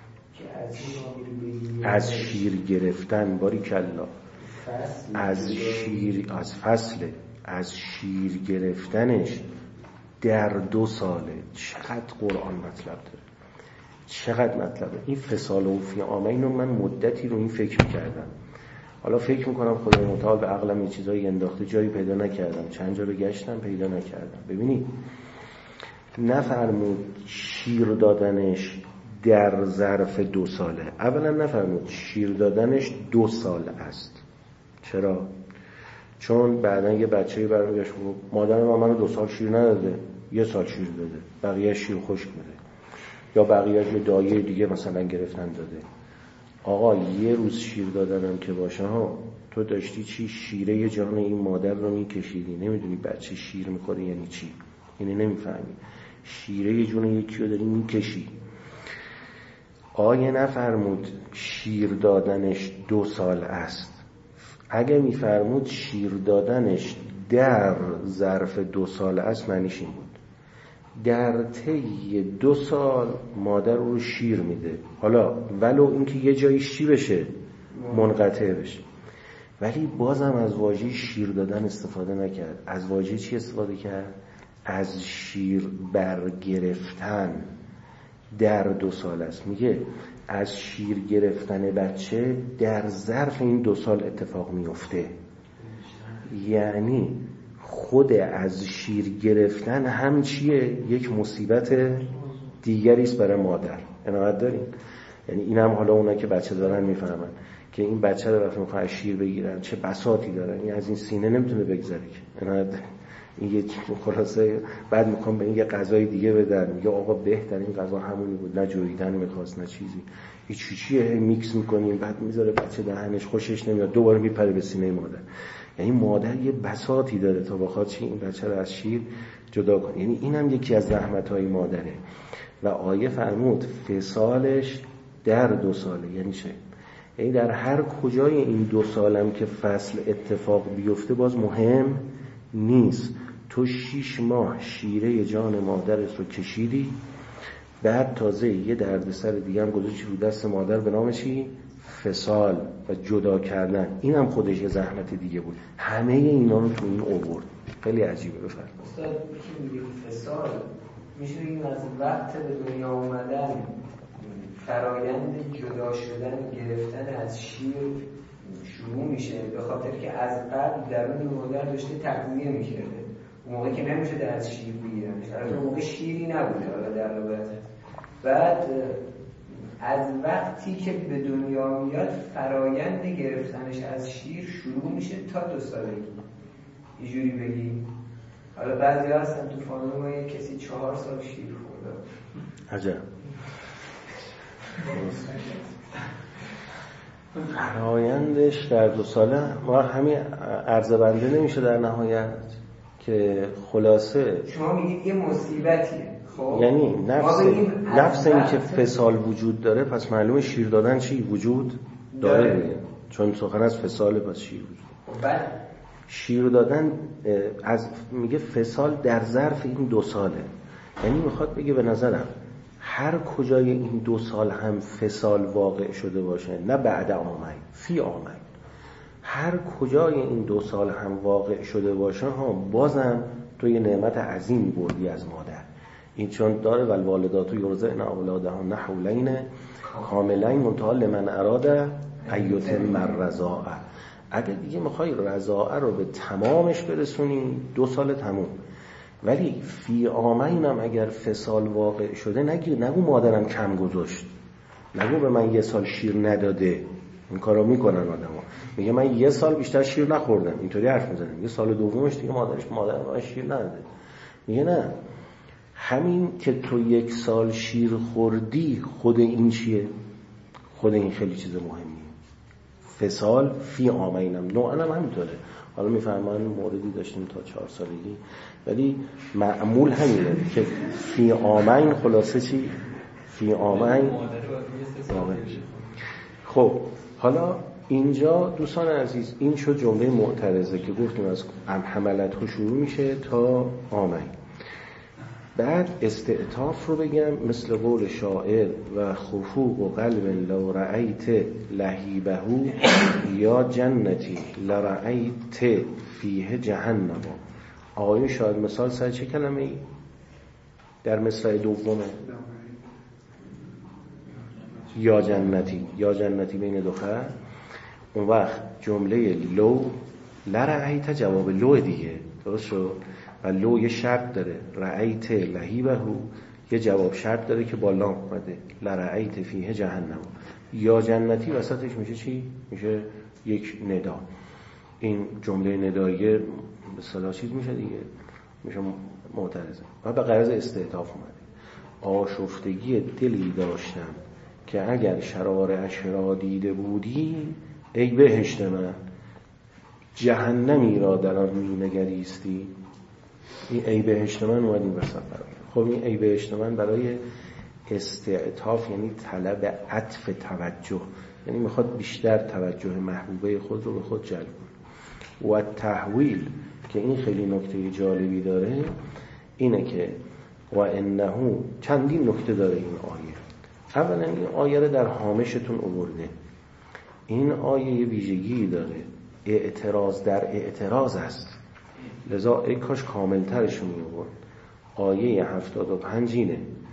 Speaker 1: از شیر گرفتن، باری کلا از شیر، از فصل از شیر گرفتنش در دو ساله. چقدر قرآن مطلب داره، چقدر مطلبه. این فصال و فی عامین رو من مدتی رو این فکر میکردم. حالا فکر میکنم خدای متعال به عقلم یه چیزایی انداخته، جایی پیدا نکردم، چند جا رو گشتم پیدا نکردم. ببینید نفرمود شیر دادنش در ظرف دو ساله. اولا نفرمود شیر دادنش دو سال است. چرا؟ چون بعدن یه بچه‌ای برمیگشت مادر من منو دو سال شیر نداده، یه سال شیر داده، بقیه شیر خشک میده، یا بقیه یه دایه دیگه مثلا گرفتن داده. آقا یه روز شیر دادنم که باشه ها، تو داشتی چی؟ شیره جان این مادر رو میکشیدی. نمیدونی بچه شیر میخوره یعنی چی، یعنی نمیفهمی شیره جون یکی رو داری میکشی. آیه نفرمود شیر دادنش دو سال است. اگه میفرمود شیر دادنش در ظرف دو سال است، معنیش این بود در طی دو سال مادر رو شیر میده، حالا ولو اینکه یه جایی چی بشه منقطع بشه، ولی بازم از واژه شیر دادن استفاده نکرد. از واژه چی استفاده کرد؟ از شیر برگرفتن در دو سال است. میگه از شیر گرفتن بچه در ظرف این دو سال اتفاق میفته. یعنی خود از شیر گرفتن هم چیه؟ یک مصیبت دیگری است برای مادر. عنایت داریم؟ یعنی این هم حالا اونا که بچه دارن میفهمن که این بچه رو وقتی میخوان شیر بگیرن چه بساطی دارن، این از این سینه نمیتونه بگذره که. عنایت این یه خلاصه بعد میخوام به این یه غذای دیگه بدن، میگه آقا بهترین غذا همونی بود، نه جویدن میخواست نه چیزی، هیچ چی چیه میکس میکنیم، بعد میذاره بچه دهنش خوشش نمیاد دوباره میپره به سینه مادر. یعنی مادر یه بساطی داره تا بخواد چی این بچه رو از شیر جدا کنه. یعنی اینم یکی از زحمت‌های مادره. و آیه فرمود فصالش در دو ساله. یعنی چه؟ یعنی در هر کجای این دو سالم که فصل اتفاق بیفته باز مهم نیست. تو شیش ماه شیره جان مادرت رو کشیدی، بعد تازه یه دردسر دیگه هم گذاشتی رو دست مادر به نام چی؟ فصال و جدا کردن. این هم خودش یه زحمت دیگه بود. همه اینا رو تو این آورد. خیلی عجیبه. بفرمایید
Speaker 2: استاد که میگه فصال میشه این از وقت به دنیا اومدن فرایند جدا شدن گرفتن از شیر شروع میشه، به خاطر که از قبل درون مادر داشته تغذیه میکرده. اون موقع که نمیشه در از شیر بگیرنش، اون موقع شیری نبوده. حالا در نوبت بعد از وقتی که به دنیا میاد فرایند گرفتنش از شیر شروع میشه تا دو سالگی. یه جوری بگی حالا بعضی ها هستن تو فامیل ما یه کسی چهار سال شیر خورده.
Speaker 1: عجب. فرایندش در دو ساله ما همین عرض بنده نمیشه در نهایت که خلاصه
Speaker 2: شما میگید یه مصیبتیه. خب
Speaker 1: یعنی نفس نفس این که فصال وجود داره، پس معلومه شیر دادن چی وجود داره دیگه، چون سخن از فصال پس شیر وجود.
Speaker 2: خب بعد
Speaker 1: شیر دادن از میگه فصال در ظرف این دو ساله. یعنی میخواد بگه به نظرم هر کجای این دو سال هم فصال واقع شده باشه، نه بعد آمین فی آمین، هر کجای این دو سال هم واقع شده باشه ها، بازم تو یه نعمت عظیمی بردی از مادر. این چون داره والوالدات یرضعن اولادهن حولین کاملین منتها لمن اراد ان یتم الرضاعه. اگه دیگه میخوای رضاعه رو به تمامش برسونی دو سال تموم، ولی فی آمین هم اگر فصال واقع شده نگی نگو مادرم کم گذاشت، نگو به من یه سال شیر نداده. این کارو میکنن آدما، میگه من یه سال بیشتر شیر نخوردم، اینطوری حرف میزنن. یه سال دومش دیگه مادرش مادرم من شیر نداده. میگه نه، همین که تو یک سال شیر خوردی خود این چیه؟ خود این خیلی چیز مهمیه. فصال فی آمینم نوعا هم همینطوره. حالا میفهمن موردی داشتیم تا چهار سالگی، ولی معمول همینه که فی آمین خلاصه چی؟ فی آمین. خب حالا اینجا دوستان عزیز این شد جمله معترضه که گفتیم از حملت شروع میشه تا آمین. بعد استعطاف رو بگم، مثل قول شاعر و خفوق و قلب لو رأیت لهیبه یا جنتی لرأیت فیه جهنم. آقای شاید مثال سر چه کلمه ای؟ در مصرع دومه یا جنتی، یا جنتی بین دو خط. اون وقت جمله لو لرأیت جواب لو دیگه، درست شد؟ و لو یه شرط داره، رأیت لهیبه یه جواب شرط داره که با لام اومده، لرأیت فیه جهنم. یا جنتی وسطش میشه چی؟ میشه یک ندا. این جمله نداییه به اصطلاح چیز میشه دیگه، میشه معترضه. و به غرض استعطاف اومده. آشفتگی دلی داشتم که اگر شرارش را دیده بودی ای بهشت من، جهنمی را در آن می‌نگریستی. این ای بهشت من اومد این وسط برای. خب این ای بهشت من برای استعطاف یعنی طلب عطف توجه، یعنی میخواد بیشتر توجه محبوبه خود رو به خود جلب کنه. و تحویل که این خیلی نکته جالبی داره اینه که و انه چندین نکته داره این آیه. اولا این آیه رو در هامشتون آورده. این آیه یه ویژگی داره، اعتراض در اعتراض است، لذا ای کاش کاملترش می آورد. آیه هفتاد و پنج اینه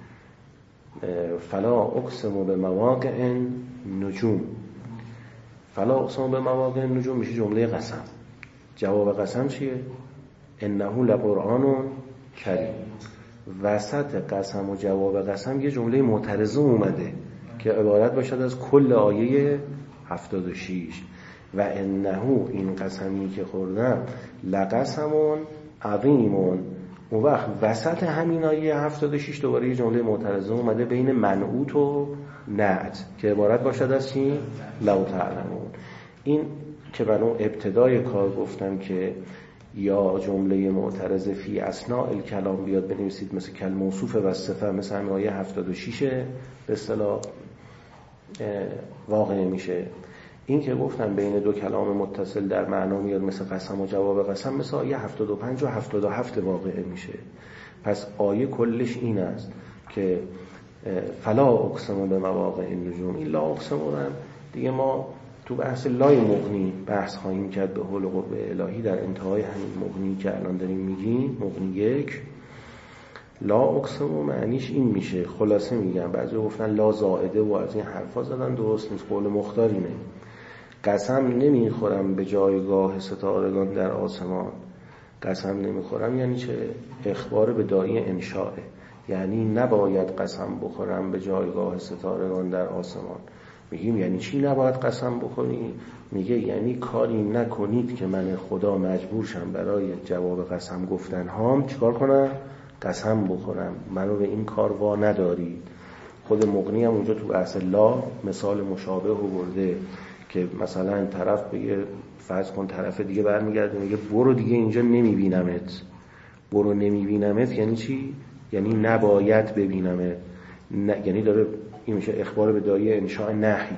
Speaker 1: فلا اقسم به مواقع نجوم. فلا اقسم به مواقع نجوم میشه جمله قسم. جواب قسم چیه؟ انه لقرآن کریم. وسط قسم و جواب قسم یه جمله معترضه اومده که عبارت باشد از کل آیه هفتاد و شش. و انه این قسمی که خوردم لقسمون عظیمون. اون وقت وسط همین آیه هفتاد و شش دوباره یه جمله معترضه اومده بین منعوت و نعت که عبارت باشد از چی؟ لو تعلمون. این که من اون ابتدای کار گفتم که یا جمله معترضه فی اثناء الکلام بیاد بنویسید مثل کل موصوف و صفه، مثل همین آیه هفتاد و شش به اصطلاح واقع میشه. این که گفتم بین دو کلام متصل در معنا میاد مثل قسم و جواب قسم، مثل آیه هفتاد و پنج و هفتاد و هفت واقع میشه. پس آیه کلش این است که فلا اقسم به مواقع النجوم. این لا اقسم هم دیگه ما تو بحث لای مغنی بحث خواهیم کرد به حول قوه الهی در انتهای همین مغنی که الان داریم میگیم، مغنی یک. لا اقسم معنیش این میشه، خلاصه میگم، بعضی گفتن لا زائده و از این حرفا زدن، درست نیست، قول مختار اینه. قسم نمیخورم به جایگاه ستارگان در آسمان. قسم نمیخورم یعنی چه؟ اخبار به داعی انشاء، یعنی نباید قسم بخورم به جایگاه ستارگان در آسمان. میگیم یعنی چی نباید قسم بخونی؟ میگه یعنی کاری نکنید که من خدا مجبور شم برای جواب قسم گفتن هام چیکار کنم؟ قسم بخورم. منو به این کار وا ندارید. خود مغنی هم اونجا تو بحث لا مثال مشابه آورده که مثلا طرف بگه، فرض کن طرف دیگه برمیگرده میگه برو دیگه اینجا نمیبینمت. برو نمیبینمت یعنی چی؟ یعنی نباید ببینمت. نه، یعنی داره این میشه اخبار به داعی انشاء نهی.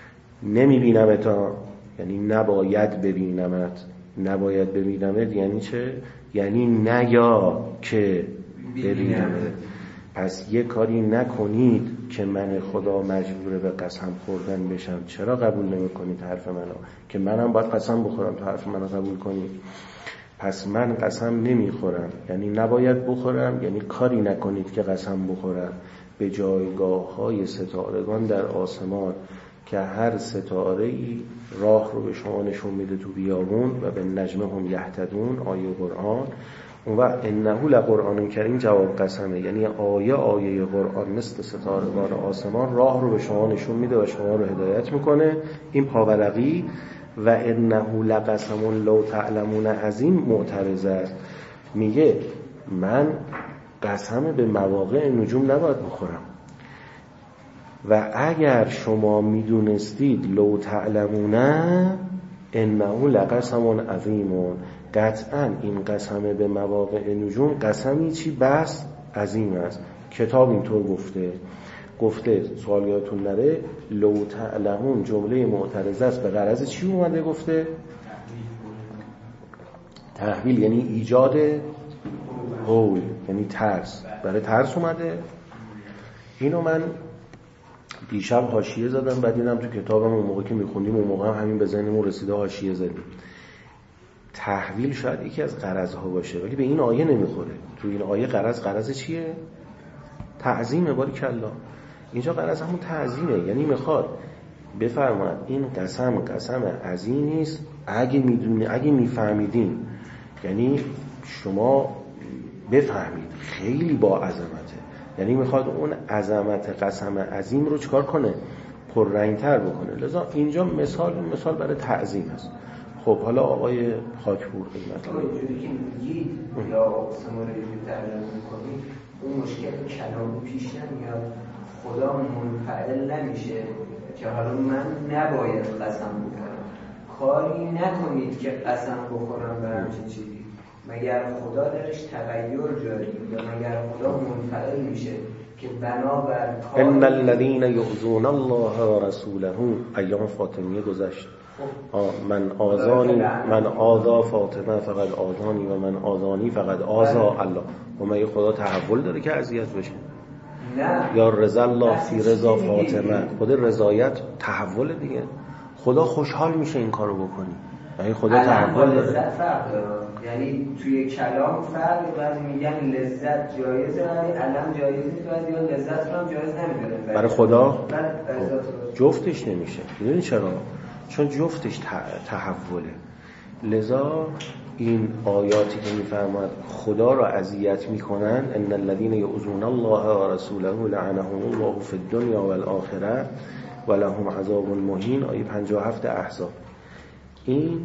Speaker 1: نمیبینمت ها یعنی نباید ببینمت. نباید ببینمت یعنی چه؟ یعنی نیا که ببینمت. پس یه کاری نکنید که من خدا مجبوره به قسم خوردن بشم. چرا قبول نمی کنید حرف منو؟ که منم باید قسم بخورم تا حرف منو قبول کنید. پس من قسم نمی خورم یعنی نباید بخورم، یعنی کاری نکنید که قسم بخورم به جایگاه های ستارگان در آسمان که هر ستاره‌ای راه رو به شما نشون میده تو بیابون و به نجم هم یهتدون، آیه قرآن. و انه لقرآن کریم جواب قسمه، یعنی آیه آیه قرآن مثل ستارگان آسمان راه رو به شما نشون میده و شما رو هدایت میکنه. این پاورقی و انه لقسم لو تعلمون عظیم معترضه است. میگه من قسم به مواقع نجوم نباید بخورم و اگر شما میدونستید لو تعلمون انه لقسم عظیم، قطعا این قسم به مواقع نجوم قسمی چی بس عظیم است. کتاب اینطور گفته گفته سوال یادتون نره لو تعلمون جمله معترضه است. به غرض چی اومده گفته؟ تحویل یعنی ایجاد هول، یعنی ترس، برای ترس اومده. اینو من دیشب حاشیه زدم، بعد دیدم تو کتابم اون موقع که میخوندیم اون موقع هم همین به ذهنمون رسیده حاشیه زدیم. تحویل شاید یکی از غرضها باشه ولی به این آیه نمیخوره. تو این آیه غرض غرض چیه؟ تعظیمه. باریکلا اینجا غرض همون تعظیمه، یعنی میخواد بفرماید این قسم قسم عظیمی است اگه میدونی، اگه میفهمیدین، یعنی شما بفهمید خیلی با عظمته. یعنی میخواد اون عظمت قسم عظیم رو چکار کنه؟ پررنگتر بکنه. لذا اینجا مثال مثال برای تعظیم است. خب حالا آقای خاکپور قیمت
Speaker 2: آقای جوری که میگید یا اقسم رو یه تعلیم میکنید اون مشکل کلامی پیش نمیاد، خدا منفعل نمیشه که حالا من نباید قسم بخورم. کاری نکنید که قسم بخورم به همچین چیزی. مگر خدا درش تغییر جاری یا مگر خدا منفعل میشه که بنابر
Speaker 1: ان الذين يؤذون الله ورسوله ایام فاطمیه گذشت. من آذانی من آذا فاطمه فقط آذانی و من آذانی فقط آذا الله. و مگه خدا تحول داره که اذیت بشه؟
Speaker 2: نه.
Speaker 1: یا رضا الله فی رضا فاطمه. خود رضایت تحول دیگه. خدا خوشحال میشه این کارو بکنی. یعنی خدا تحول داره.
Speaker 2: لذت فرق داره. یعنی توی کلام فرق، بعضی میگن لذت جایزه ولی علم جایز نیست، بعضی میگن لذت رو هم جایز نمیدونن. برای
Speaker 1: خدا جفتش نمیشه. میدونی چرا؟ چون جفتش تحوله. لذا این آیاتی که میفرماد خدا را اذیت میکنن، ان الذين يؤذون الله ورسوله لعنهم الله في الدنيا والآخره ولهم عذاب مهین، آیه پنجاه و هفت احزاب. این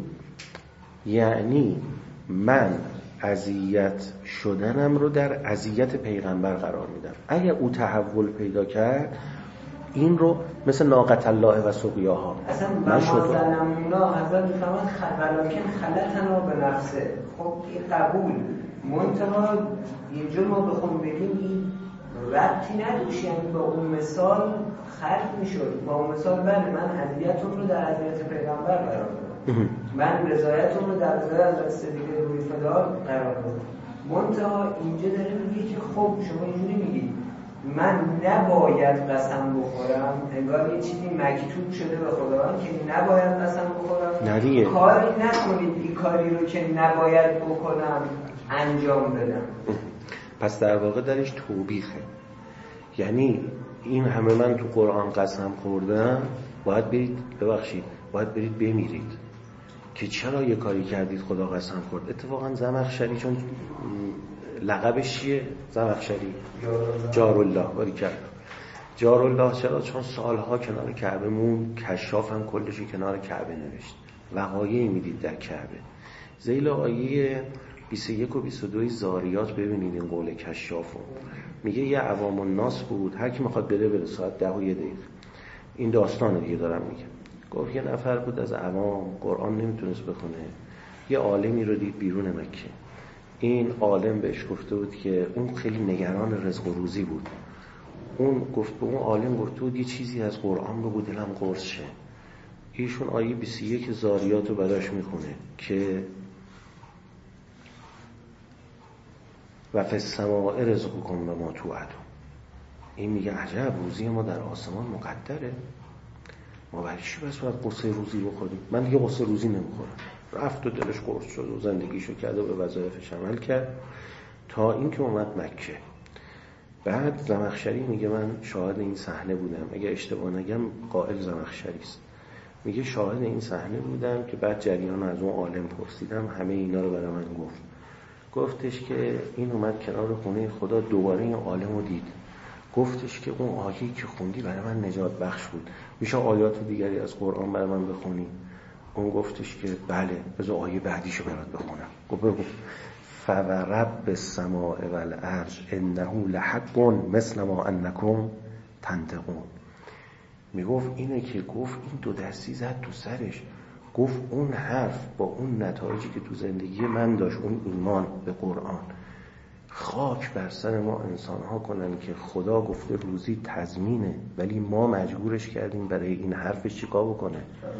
Speaker 1: یعنی من اذیت شدنم رو در اذیت پیغمبر قرار میدم. اگه او تحول پیدا کرد، این رو مثل ناقة الله و سقیاها
Speaker 2: اصلا ما ظلمنا حضرت میفرماد ولکن خلتنا به نفسه. خب این قبول منتها اینجا ما بخوام بگیم این ربطی نداشت، یعنی با اون مثال خرج میشد. با اون مثال بله من اذیتون رو در اذیت پیغمبر قرار دادم، من رضایتون رو در رضایت حضرت صدیقه روی فدا قرار دادم. منتها اینجا داره میگه که خب شما اینجوری میگید من نباید قسم بخورم، انگار یه چیزی مکتوب شده به خداوند که نباید قسم بخورم.
Speaker 1: ندیه.
Speaker 2: کاری نکنید این کاری رو که نباید بکنم انجام بدم.
Speaker 1: پس در واقع درش توبیخه. یعنی این همه من تو قرآن قسم خوردم، باید برید ببخشید باید برید بمیرید که چرا یه کاری کردید خدا قسم خورد. اتفاقا زمخشری چون لقبش چیه؟ زمخشری جارالله. باری کرد جارالله چرا؟ چون سالها کنار کعبه مون، کشاف هم کلشی کنار کعبه نوشت، وقایعی میدید در کعبه. ذیل آیه بیست و یک و بیست و دو زاریات ببینید این قول کشافو. میگه یه عوام الناس بود، هر کی میخواد بره بره ساعت ده و یه دقیقه. این داستان دیگه دارم میگم. گفت یه نفر بود از عوام قرآن نمیتونست بخونه، یه عالمی رو دید بیرون مکه. این عالم بهش گفته بود که اون خیلی نگران رزق و روزی بود. اون گفت به اون عالم گفته بود یه چیزی از قرآن بگو دلم قرص شه. ایشون آیه بیست و یک زاریات رو براش میخونه که و فی السماء رزقکم و ما توعدون. این میگه عجب روزی ما در آسمان مقدره، ما برای چی بس باید قصه روزی بخوریم؟ من دیگه قصه روزی نمیخورم. رفت و دلش قرص شد و زندگیشو کرد و به وظایفش عمل کرد تا اینکه اومد مکه. بعد زمخشری میگه من شاهد این صحنه بودم، اگه اشتباه نگم قائل زمخشری است، میگه شاهد این صحنه بودم که بعد جریان از اون عالم پرسیدم، همه اینا رو برای من گفت. گفتش که این اومد کنار خونه خدا، دوباره این عالم رو دید، گفتش که اون آیه‌ای که خوندی برای من نجات بخش بود، میشه آیات دیگری از قرآن برای من بخونی؟ اون گفتش که بله، بذار آیه بعدیشو برات بخونم. گفت بگو. فورب السماء والارض انه لحق مثل ما انکم تنطقون. میگفت اینه که گفت این دو دستی زد تو سرش، گفت اون حرف با اون نتایجی که تو زندگی من داشت، اون ایمان به قرآن، خاک بر سر ما انسان ها کنن که خدا گفته روزی تضمینه ولی ما مجبورش کردیم برای این حرفش چیکار بکنه؟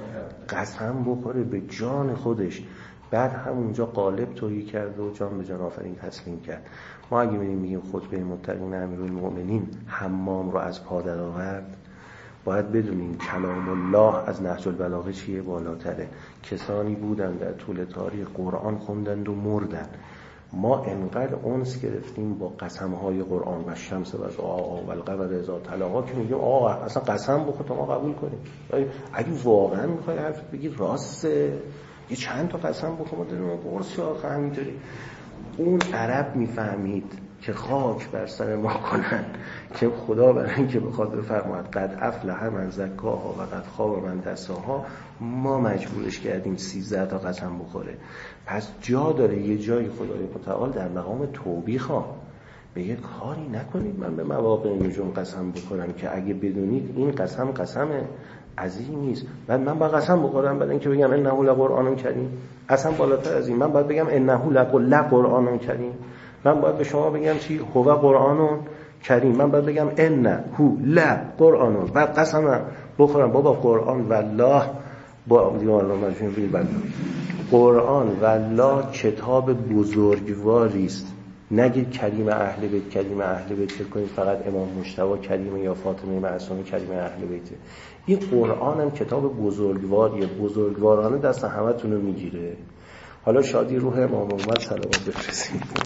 Speaker 1: قسم بخوره به جان خودش. بعد همونجا قالب تویی کرد و جان به جان آفرین تسلیم کرد. ما اگه میگیم میگیم خطبه متقین امیرالمؤمنین حمام رو از پا در آورد، باید بدونیم کلام الله از نهج البلاغه چیه؟ بالاتره. کسانی بودن در طول تاریخ قرآن خوندند و مردن. ما انقدر انس گرفتیم با قسمهای قرآن و شمس و ضحاها و القمر اذا تلاها که میگیم آقا اصلا قسم بخور تا ما قبول کنیم. اگه واقعا میخوای حرف بگی راسته، یه چند تا قسم بخور، ما داریم قرص یا آخه همینطوری. اون عرب میفهمید که خاک بر سر ما کنن که خدا برای اینکه بخواد بفرماید قد افلح من زکاها و قد خاب من دساها، ما مجبورش کردیم سیزده تا قسم بخوره. پس جا داره یه جایی خدای متعال در مقام توبیخ ها بگه کاری نکنید من به مواقع نجوم قسم بخورم که اگه بدونید این قسم قسم عظیمی است. بعد من با قسم بخورم بعد اینکه بگم انه لقرآن کریم، قسم بالاتر از این. من باید بگم انه لقرآن کریم، من باید به شما بگم چی؟ هو قرآن کریم. من باید بگم ان هو لا قرآن و قسم بخورم بابا قرآن والله با دیوان مجموعه بیل بله قرآن والله کتاب بزرگواری است. نگید کریم اهل بیت کریم اهل بیت، فکر کنید فقط امام مجتبی کریم یا فاطمه معصومه کریم اهل بیته. این قرآن هم کتاب بزرگواریه، بزرگوارانه دست همه تونو میگیره. حالا شادی روح امام محمد صلوات بفرستید.